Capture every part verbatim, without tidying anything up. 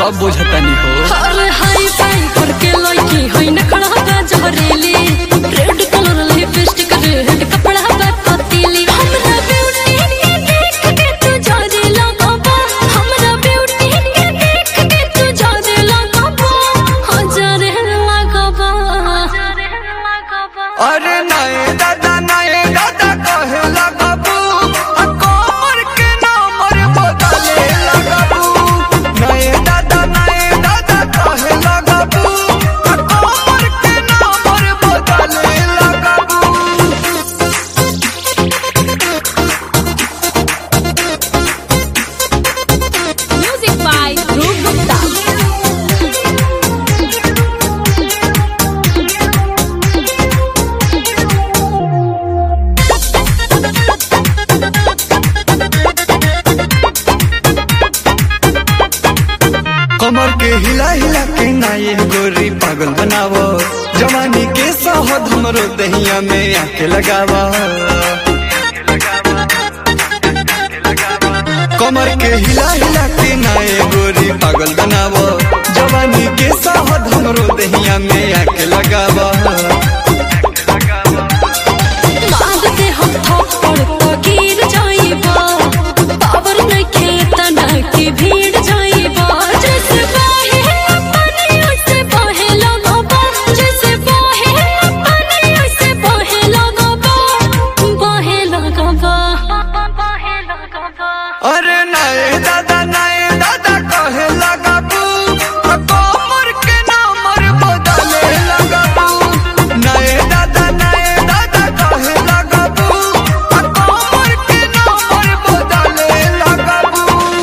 सब बुझतानी हो। अरे हाई फाई करके लड़की है नखड़ा का जबरेली, रेड कलर लिपस्टिक रेड कपड़ा का पतीली। हमरा ब्यूटी के देख के तू जाने लगबा, हमरा ब्यूटी के देख के तू जाने लगबा, हो जाने लगबा। अरे नए दादा नए दादा कहे लगबू, कमर के नंबर बदले लगबू। नए दादा नए दादा कहे लगबू, कमर के नंबर बदले लगबू। Music by Dhruv Gupta. कमर के हिला हिला के नाये गोरी पागल बनावो, जवानी के साहद हमरो दहिया में आके लगावा। कमर के हिला हिला के नाये गोरी पागल बनावो, जवानी के साहद हमरो दहिया में आके लगावा। मांगते हम थप्पड़ तो गिर जाइबा, पावर नइखे तना के भीड़ जाइबा। जैसे बहे पानी वैसे बहे लगबा, जैसे बहे पानी वैसे बहे लगबा, बहे लगबा, बहे लगबा। अरे नए दादा नए दादा कहे लगबू, कमर के नंबर बदले लगबू। नए दादा नए दादा कहे लगबू, कमर के नंबर बदले लगबू।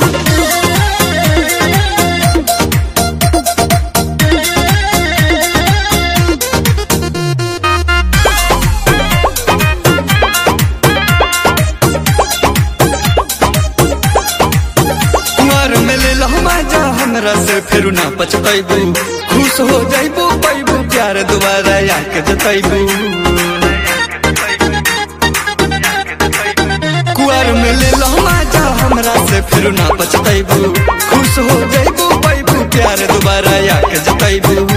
कुंवर में ले लो मजा हमरा से फिर ना पछतैबू, खुश हो जाइबू पैबू प्यार दोबारा आके जतैबू। कुंवर में ले लो मजा हमरा से फिर ना पछतैबू, खुश हो जाइबू पैबू प्यार दोबारा आके जतैबू।